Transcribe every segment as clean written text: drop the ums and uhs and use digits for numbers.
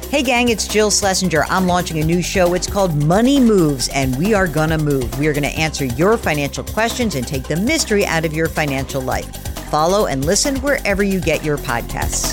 Hey gang, it's Jill Schlesinger. I'm launching a new show. It's called Money Moves, and we are gonna move. We are gonna answer your financial questions and take the mystery out of your financial life. Follow and listen wherever you get your podcasts.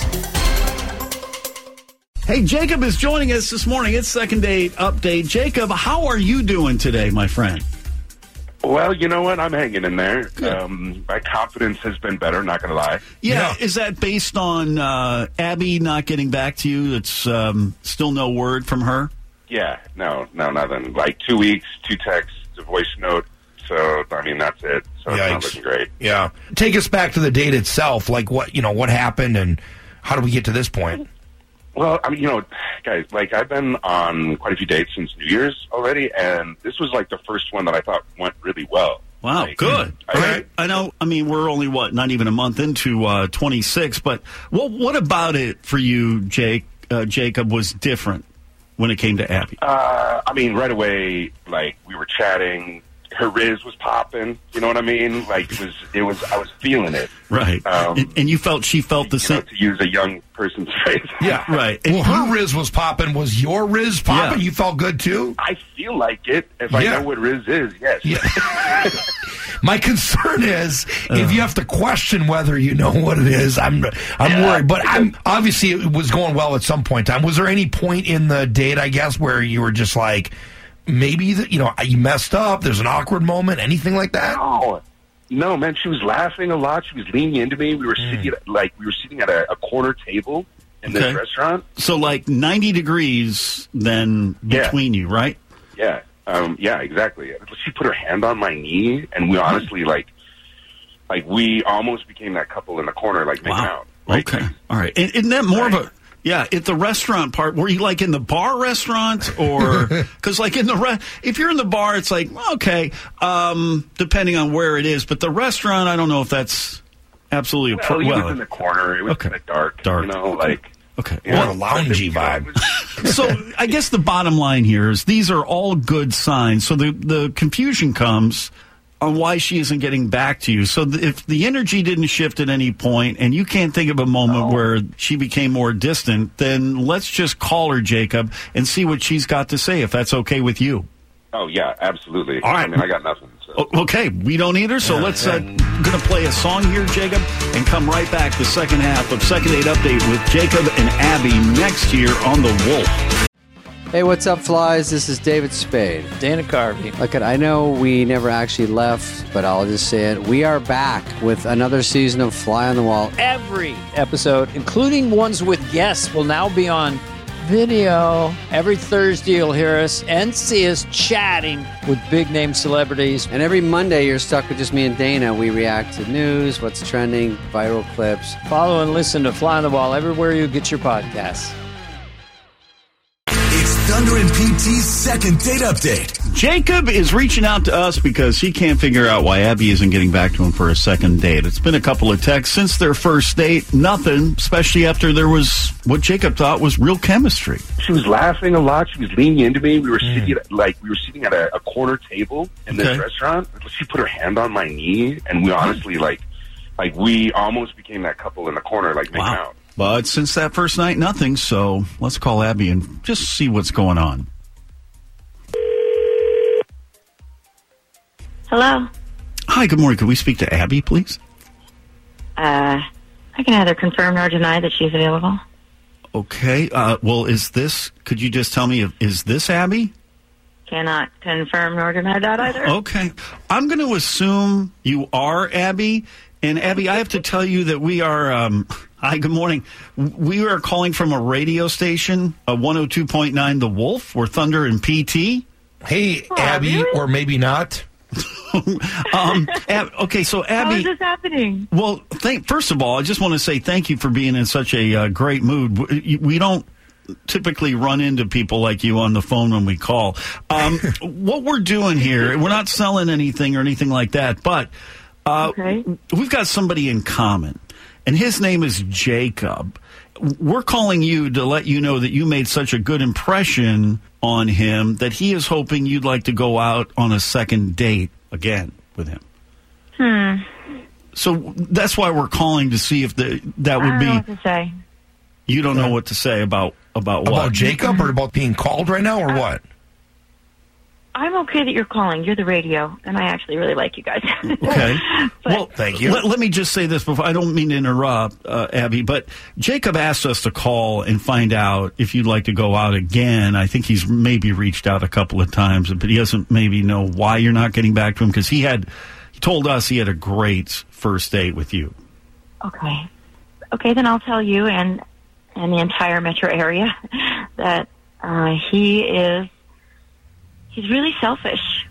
Hey, Jacob is joining us this morning. It's Second Date Update. Jacob, how are you doing today, my friend? Well, you know what? I'm hanging in there. My confidence has been better, not going to lie. Yeah. Is that based on Abby not getting back to you? It's still no word from her? Yeah, no, nothing. Like 2 weeks, 2 texts, a voice note. So, I mean, that's it. So it's not looking great. Yeah. Take us back to the date itself. Like, what happened and how did we get to this point? Well, I mean, guys, like, I've been on quite a few dates since New Year's already, and this was, like, the first one that I thought went really well. Wow, like, good. I know, I mean, we're only, not even a month into 26, but what about it for you, Jacob, was different when it came to Abby? I mean, right away, like, we were chatting. Her riz was popping. You know what I mean? Like, it was. I was feeling it. Right. And she felt the same. To use a young person's phrase. Yeah, right. Well, her riz was popping. Was your riz popping? Yeah. You felt good, too? I feel like it. If I know what riz is, yes. Yeah. My concern is if you have to question whether you know what it is, I'm worried. But obviously it was going well at some point in time. Was there any point in the date, I guess, where you were just like, maybe you messed up, there's an awkward moment, anything like that? No, man, she was laughing a lot. She was leaning into me. We were sitting at a corner table in this restaurant. So like 90 degrees then between you, right? Yeah. Yeah, exactly. She put her hand on my knee, and we honestly we almost became that couple in the corner, making out. Okay. All right. Isn't that more of a... Yeah, at the restaurant part, were you like in the bar restaurant or because like if you're in the bar, it's like, okay, depending on where it is. But the restaurant, I don't know if that's absolutely appropriate. It was in the corner. It was kind of dark. Okay. Well, a loungy vibe. So I guess the bottom line here is these are all good signs. So the confusion comes on why she isn't getting back to you. So if the energy didn't shift at any point and you can't think of a moment where she became more distant, then let's just call her, Jacob, and see what she's got to say, if that's okay with you. Oh, yeah, absolutely. All right. I mean, I got nothing. So. Okay, we don't either, so let's going to play a song here, Jacob, and come right back the second half of Second Date Update with Jacob and Abby next year on The Wolf. Hey, what's up, flies? This is David Spade. Dana Carvey. Look, I know we never actually left, but I'll just say it. We are back with another season of Fly on the Wall. Every episode, including ones with guests, will now be on video. Every Thursday, you'll hear us and see us chatting with big-name celebrities. And every Monday, you're stuck with just me and Dana. We react to news, what's trending, viral clips. Follow and listen to Fly on the Wall everywhere you get your podcasts. Thunder and PT's Second Date Update. Jacob is reaching out to us because he can't figure out why Abby isn't getting back to him for a second date. It's been a couple of texts since their first date. Nothing, especially after there was what Jacob thought was real chemistry. She was laughing a lot. She was leaning into me. We were sitting at a corner table in this restaurant. She put her hand on my knee, and we honestly we almost became that couple in the corner, making out. But since that first night, nothing. So let's call Abby and just see what's going on. Hello. Hi, good morning. Could we speak to Abby, please? I can neither confirm nor deny that she's available. Okay. Well, could you just tell me, is this Abby? Cannot confirm nor deny that either. Okay. I'm going to assume you are Abby. And Abby, I have to tell you that we are... Hi, good morning. We are calling from a radio station, 102.9 The Wolf. We're Thunder and PT. Hey, Abby, really? Or maybe not. Okay, so Abby... How is this happening? Well, first of all, I just want to say thank you for being in such a great mood. We don't typically run into people like you on the phone when we call. What we're doing here, we're not selling anything or anything like that, but we've got somebody in common. And his name is Jacob. We're calling you to let you know that you made such a good impression on him that he is hoping you'd like to go out on a second date again with him. So that's why we're calling to see if that would be... I don't know what to say. You don't know what to say about About what? About Jacob or about being called right now or what? I'm okay that you're calling. You're the radio, and I actually really like you guys. Okay. But- Well, thank you. Let me just say this before. I don't mean to interrupt, Abby, but Jacob asked us to call and find out if you'd like to go out again. I think he's maybe reached out a couple of times, but he doesn't maybe know why you're not getting back to him because he told us he had a great first date with you. Okay. Okay, then I'll tell you and the entire metro area that he's really selfish.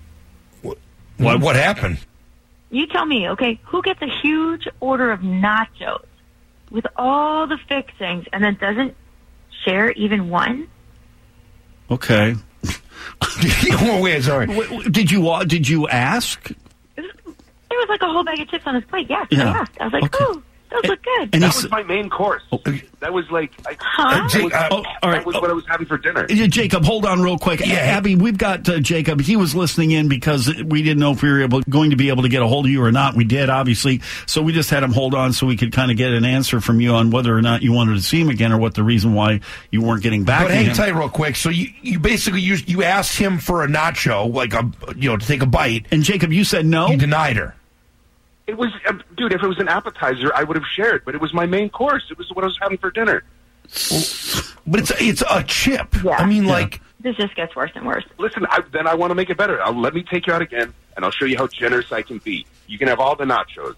What happened? You tell me, okay, who gets a huge order of nachos with all the fixings and then doesn't share even one? Okay. Oh, wait, sorry. Did you ask? There was like a whole bag of chips on his plate. Yes, Yeah. I asked. I was like, Okay. "Ooh, those look good." And That was my main course. That was like, all right. that was what I was having for dinner. Jacob, hold on real quick. Yeah. Abby, we've got Jacob. He was listening in because we didn't know if we were going to be able to get a hold of you or not. We did, obviously. So we just had him hold on so we could kind of get an answer from you on whether or not you wanted to see him again or what the reason why you weren't getting back But to hang him. tight real quick. So you basically you asked him for a nacho, like to take a bite. And Jacob, you said no? You denied her. It was, dude, if it was an appetizer, I would have shared, but it was my main course. It was what I was having for dinner. But it's a chip. Yeah. I mean, like, This just gets worse and worse. Listen, then I want to make it better. Let me take you out again, and I'll show you how generous I can be. You can have all the nachos.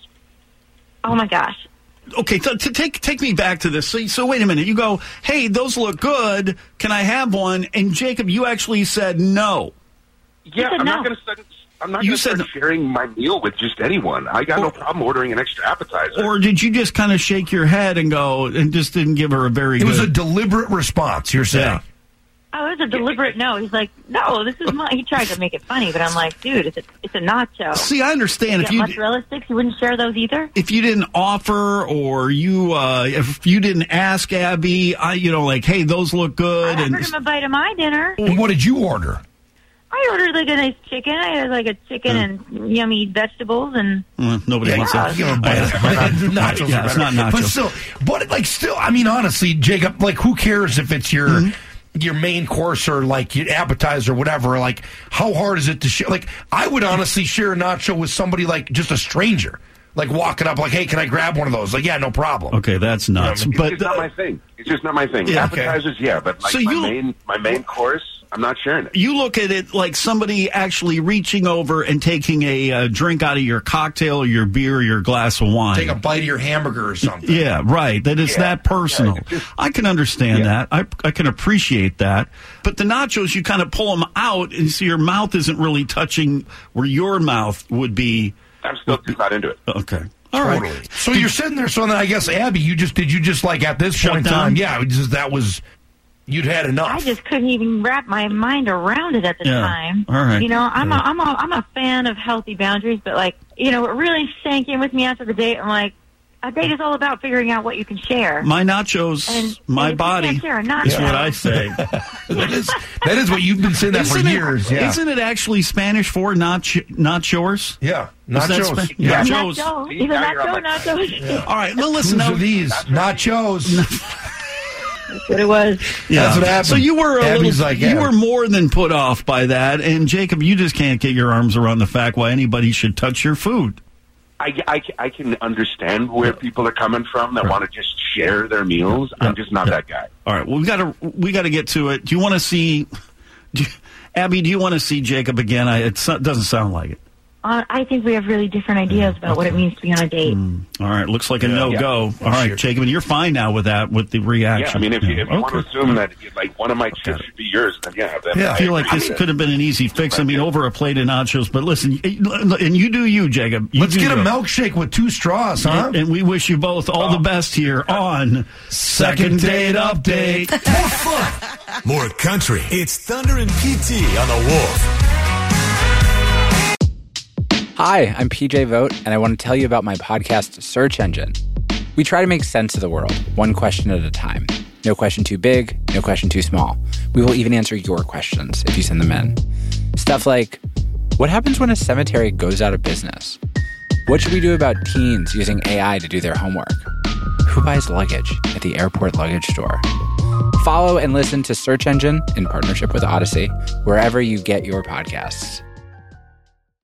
Oh my gosh. Okay, take me back to this. So wait a minute. You go, hey, those look good. Can I have one? And Jacob, you actually said no. Yeah, said I'm no. not going to start. I'm not You going to said start sharing my meal with just anyone. I got no problem ordering an extra appetizer. Or did you just kind of shake your head and go and just didn't give her a very it good... was a deliberate response, you're saying. Yeah. Oh, it was a deliberate no. He's like, no, this is mine. He tried to make it funny, but I'm like, dude, it's a nacho. See, I understand You got mozzarella sticks? You wouldn't share those either? if you didn't offer or you if you didn't ask Abby, like, hey, those look good. I offered him a bite of my dinner. And what did you order? I ordered like a nice chicken. I had like a chicken and yummy vegetables and Nobody wants that. Give him a bite of nachos. Yeah, it's not nachos. But still, I mean, honestly, Jacob, like, who cares if it's your main course or like your appetizer or whatever? Like, how hard is it to share? Like, I would honestly share a nacho with somebody like just a stranger, like walking up, like, hey, can I grab one of those? Like, yeah, no problem. Okay, that's nuts. It's But just not my thing. It's just not my thing. Yeah, okay. Appetizers, yeah, but like So my main course, I'm not sharing it. you look at it like somebody actually reaching over and taking a drink out of your cocktail or your beer or your glass of wine. Take a bite of your hamburger or something. Yeah, right. That it's that personal. Yeah, I can understand that. I can appreciate that. But the nachos, you kind of pull them out, and so your mouth isn't really touching where your mouth would be. I'm still just not into it. Okay. All right. Totally. So you're sitting there. So then I guess, Abby, did you just like at this Shut point in down? time? Yeah, that was you'd had enough. I just couldn't even wrap my mind around it at the Yeah. time. All right. I'm a fan of healthy boundaries, but like, it really sank in with me after the date. I'm like, a date is all about figuring out what you can share. My nachos, And my if you body. can't share a nacho- Is what I say. that is what you've been saying that for years. Yeah. Isn't it actually Spanish for not yours? Yeah. Is that Nachos. Spa- Yeah. Nachos. Nacho. See, Either now you're on nacho, my- nachos. All right. Well, listen. Whose Now, are these? Nachos. That's what it was. yeah. That's what happened. So you were Abby's like, yeah. you were more than put off by that, and Jacob, you just can't get your arms around the fact why anybody should touch your food. I can understand where people are coming from that want to just share their meals. I'm just not that guy. All right. Well, we got to get to it. Do you want to see Abby? Do you want to see Jacob again? It doesn't sound like it. I think we have really different ideas about what it means to be on a date. All right, looks like a no-go. All right, Jacob, and you're fine now with that, with the reaction. Yeah, I mean, if you want to assume that like one of my chips should be yours, then yeah. Then I feel like this could have been an easy fix. I mean, over a plate of nachos. But listen, and you do you, Jacob. Let's get a milkshake with 2 straws, huh? And we wish you both all the best here on Second Date Update. More fun, more country. It's Thunder and PT on the Wolf. Hi, I'm PJ Vogt, and I want to tell you about my podcast, Search Engine. We try to make sense of the world, one question at a time. No question too big, no question too small. We will even answer your questions if you send them in. Stuff like, what happens when a cemetery goes out of business? What should we do about teens using AI to do their homework? Who buys luggage at the airport luggage store? Follow and listen to Search Engine in partnership with Odyssey, wherever you get your podcasts.